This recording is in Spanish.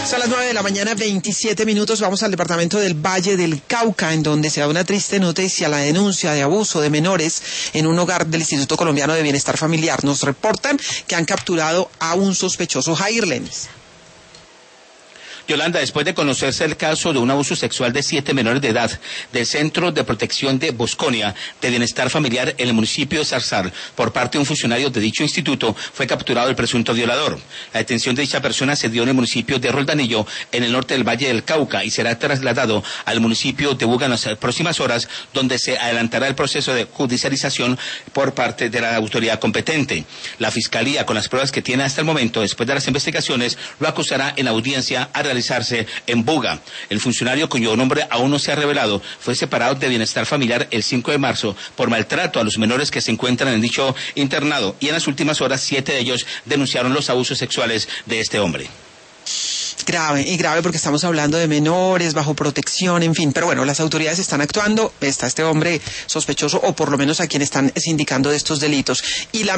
Son las 9 de la mañana, 27 minutos. Vamos al departamento del Valle del Cauca, en donde se da una triste noticia: la denuncia de abuso de menores en un hogar del Instituto Colombiano de Bienestar Familiar. Nos reportan que han capturado a un sospechoso. Jair Lenis. Yolanda, después de conocerse el caso de un abuso sexual de 7 menores de edad del Centro de Protección de Bosconia de Bienestar Familiar en el municipio de Zarzal por parte de un funcionario de dicho instituto, fue capturado el presunto violador. La detención de dicha persona se dio en el municipio de Roldanillo, en el norte del Valle del Cauca, y será trasladado al municipio de Buga en las próximas horas, donde se adelantará el proceso de judicialización por parte de la autoridad competente. La Fiscalía, con las pruebas que tiene hasta el momento, después de las investigaciones, lo acusará en audiencia a realizarse en Buga. El funcionario, cuyo nombre aún no se ha revelado, fue separado de Bienestar Familiar el 5 de marzo por maltrato a los menores que se encuentran en dicho internado, y en las últimas horas 7 de ellos denunciaron los abusos sexuales de este hombre. Grave porque estamos hablando de menores bajo protección, en fin, pero bueno, las autoridades están actuando. Está este hombre sospechoso, o por lo menos a quien están sindicando de estos delitos. Y la